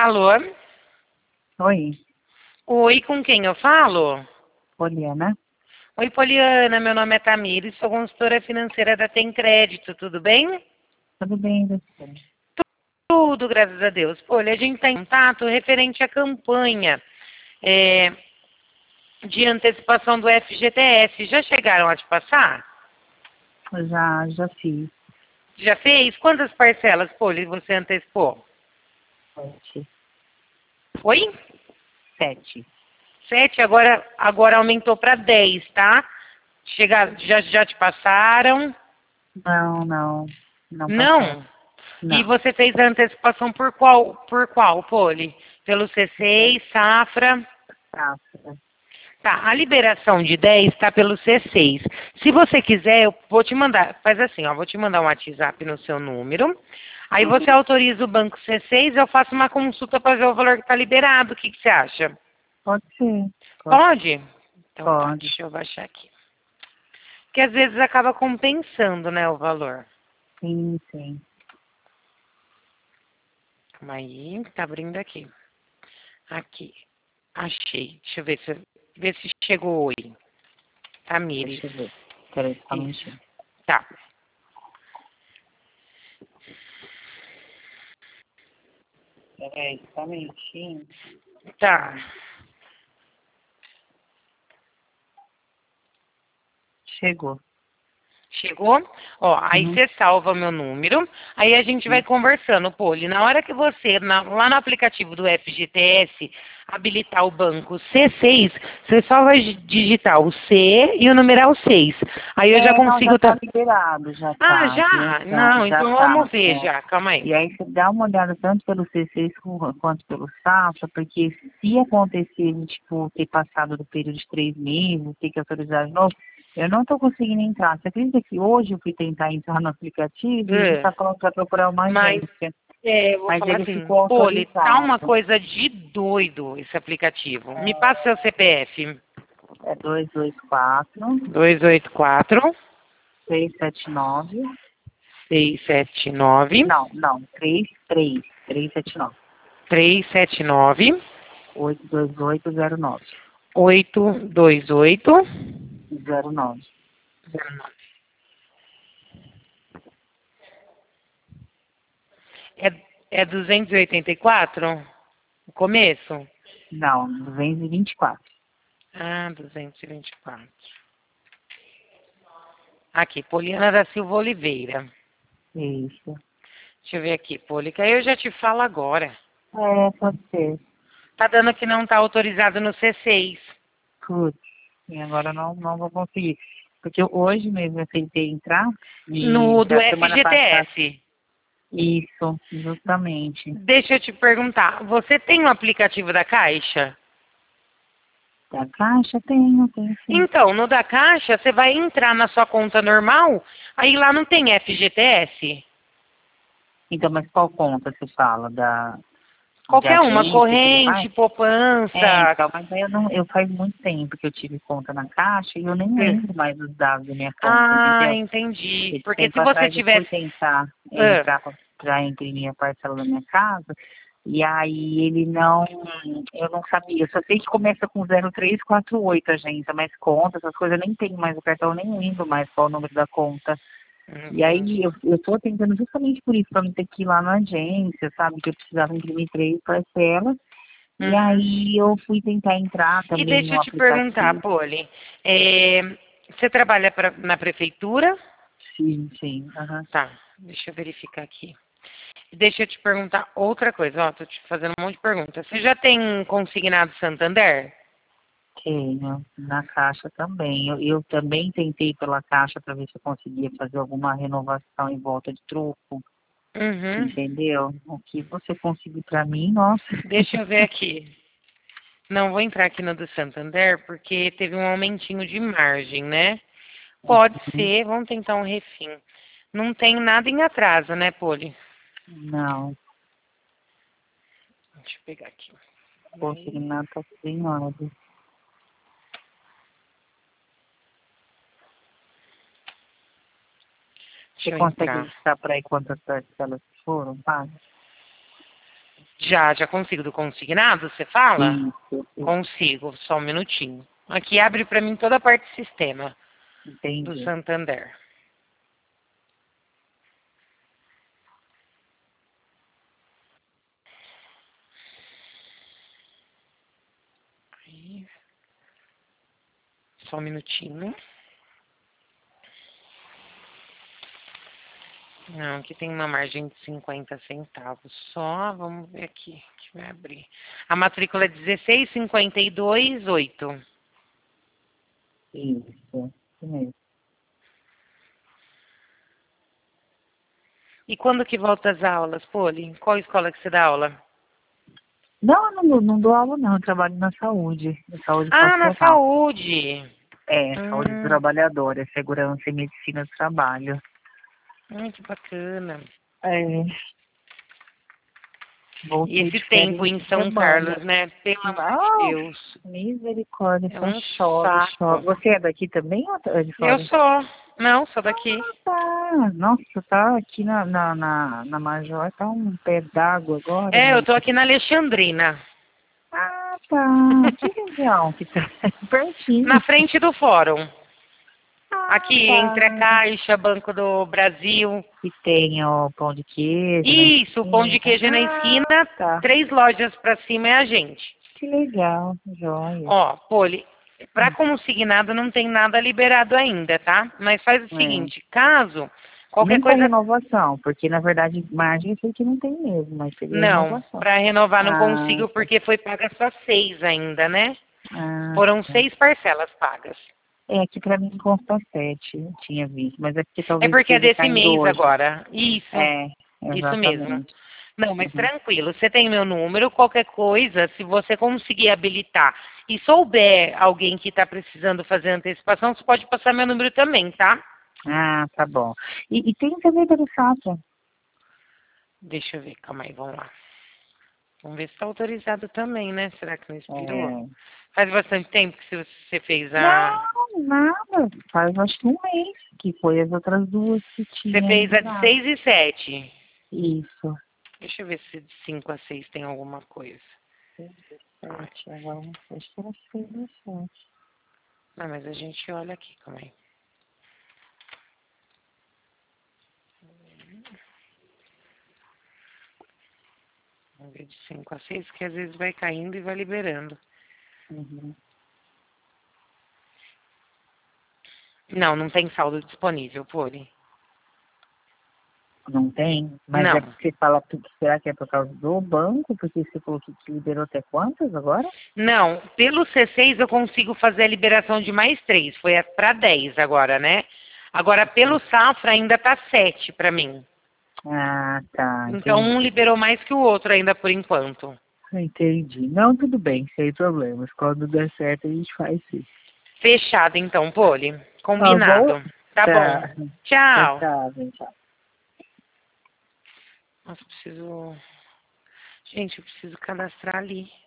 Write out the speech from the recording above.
Alô? Oi, Oi, com quem eu falo? Poliana. Oi, Poliana, meu nome é Tamires, sou consultora financeira da Tem Crédito, tudo bem? Tudo bem, você? Tudo, graças a Deus. Olha, a gente está em contato referente à campanha de antecipação do FGTS. Já chegaram a te passar? Já fiz. Já fez? Quantas parcelas, Poli, você antecipou? 7. Oi? 7. 7, agora aumentou para 10, tá? Já te passaram? Não passou. Não? E Não. você fez a antecipação por qual, Poli? Pelo C6, Safra? Tá. Tá, a liberação de 10 está pelo C6. Se você quiser, eu vou te mandar, faz assim, ó, vou te mandar um WhatsApp no seu número. Aí você Uhum. autoriza o banco C6, eu faço uma consulta para ver o valor que está liberado. O que você acha? Pode ser. Pode? Então tá, Pode. deixa eu baixar aqui. Porque às vezes acaba compensando, né, o valor. Sim. Calma aí, tá abrindo aqui. Aqui. Achei. Deixa eu ver se chegou oi. Tamires. Deixa eu ver. Peraí, só um Isso. minutinho. Tá. Peraí, só um minutinho. Tá. Chegou. Chegou? Ó, aí Uhum. você salva meu número, aí a gente vai conversando, Poli. Na hora que você, lá no aplicativo do FGTS, habilitar o banco C6, você só vai digitar o C e o numeral 6. Aí eu já Não, já consigo... tá liberado, já Ah, tá, viu? já? Não, Já então tá. vamos ver já. Calma aí. E aí você dá uma olhada tanto pelo C6 quanto pelo Safra, porque se acontecer, tipo, ter passado do período de 3 meses, ter que autorizar de novo, eu não estou conseguindo entrar. Você acredita que hoje eu fui tentar entrar no aplicativo e ele É. está falando para procurar uma Mas, agência, eu vou mas falar ele assim, ficou Poli, tá uma autorizado. coisa de doido esse aplicativo. Me passa seu CPF. É 224 284 379, 679 não, 379 379 82809. 828 09. 09. É 284 o começo? Não, 224. Ah, 224. Aqui, Poliana da Silva Oliveira. Isso. Deixa eu ver aqui, Poli, que aí eu já te falo agora. Pode ser. Tá dando que não tá autorizado no C6. Putz, e agora não vou conseguir. Porque hoje mesmo eu tentei entrar e No do da semana passada. FGTS. Isso, justamente. Deixa eu te perguntar, você tem o aplicativo da Caixa? Da Caixa tenho sim. Então, no da Caixa, você vai entrar na sua conta normal, aí lá não tem FGTS. Então, mas qual conta você fala? De Qualquer uma, agência e tudo corrente, mais? poupança. Então, mas aí eu faz muito tempo que eu tive conta na Caixa e eu nem Hum. lembro mais dos dados da minha conta, Ah, entendeu? entendi. Esse Porque tempo se você atrás eu fui tivesse. tentar Ah, entrar para imprimir a parcela da minha casa, e aí ele não, eu não sabia, eu só sei que começa com 0348 agência, mas conta, essas coisas eu nem tenho mais o cartão, eu nem lembro mais qual é o número da conta. E aí entendi. eu tô tentando justamente por isso, para não ter que ir lá na agência, sabe, que eu precisava imprimir 3 parcelas, e Uhum. aí eu fui tentar entrar E também deixa no eu te perguntar, aplicativo. Poli. Você trabalha na prefeitura? Sim, aham. Tá, deixa eu verificar aqui. Deixa eu te perguntar outra coisa. Ó, tô te fazendo um monte de perguntas. Você já tem consignado Santander? Tenho, na Caixa também. Eu também tentei pela Caixa para ver se eu conseguia fazer alguma renovação em volta de troco, Uhum. entendeu? O que você conseguir para mim, nossa. Deixa eu ver aqui. Não vou entrar aqui no do Santander porque teve um aumentinho de margem, né? Pode ser, vamos tentar um refim. Não tem nada em atraso, né, Poli? Não, Deixa eu pegar aqui. Aí, consignado tá tudo em ordem. Você deixa eu consegue entrar. listar para aí quantas parcelas foram pagas? Já consigo do consignado, você fala? Isso, Consigo, só um minutinho. Aqui abre para mim toda a parte do sistema do entendi. Santander. Aí, só um minutinho. Não, aqui tem uma margem de 50 centavos só. Vamos ver aqui, que vai abrir. A matrícula é 1652-8. Isso mesmo. E quando que volta as aulas, Poli? Qual escola que você dá aula? Não, não dou aula não, eu trabalho na saúde, Ah, na ocupacional. saúde. Saúde do Hum, trabalhador, é segurança e medicina do trabalho. que bacana. É, E voltei esse de tempo férias em essa São semana. Carlos, né? Pelo amor de Ah, Deus. misericórdia, É só um chove, chove. saco. Você é daqui também ou é de Eu fora? sou. Não, sou daqui. Ah, tá. Nossa, tá aqui na Major, tá um pé d'água agora, É, eu menina. tô aqui na Alexandrina. Ah, tá. Que legal que tá Na pertinho. frente do fórum. Ah, Aqui entre a tá. Caixa, Banco do Brasil. E tem o pão de queijo na Isso, o pão de esquina. queijo é na esquina, Ah, tá. 3 lojas pra cima é a gente. Que legal, joia. Ó, Poli, pra Hum, consignado não tem nada liberado ainda, tá? Mas faz o É. seguinte, caso qualquer Nem para coisa. renovação, porque na verdade margem eu sei que não tem mesmo, mas seria Não, renovação. pra renovar não Ah, consigo tá. porque foi paga só 6 ainda, né? Ah, Foram tá. 6 parcelas pagas. É, aqui para mim consta 7, eu tinha visto, mas é porque É talvez porque é esteja desse caindo mês hoje. agora. É, Isso mesmo. exatamente. Não, mas Uhum. tranquilo, você tem meu número, qualquer coisa, se você conseguir habilitar e souber alguém que está precisando fazer antecipação, você pode passar meu número também, tá? Ah, tá bom. E tem também pelo Safra. Deixa eu ver, calma aí, vamos lá. Vamos ver se está autorizado também, né? Será que não expirou? É. Faz bastante tempo que você fez a. Não, nada. Faz acho que um mês que foi as outras duas que Você tinha fez a de liberado. 6 e 7. Isso. Deixa eu ver se de 5 a 6 tem alguma coisa. 7, agora não sei, acho que era 6 ou 7. Não, mas a gente olha aqui, calma aí. Vamos ver de 5 a 6, que às vezes vai caindo e vai liberando. Uhum. Não, não tem saldo disponível, Poli. Não tem? Mas é Não. porque você fala, será que é por causa do banco? Porque você falou que liberou até quantas agora? Não, pelo C6 eu consigo fazer a liberação de mais 3. Foi para 10 agora, né? Agora, pelo Safra ainda tá 7 para mim. Ah, tá, Então, um entendi. liberou mais que o outro ainda por enquanto. Entendi. Não, tudo bem, sem problemas. Quando der certo, a gente faz sim. Fechado então, Poli. Tá bom? Combinado. Tá bom. Tá. Tchau, Tchau. tchau, gente. Nossa, preciso. Gente, eu preciso cadastrar ali.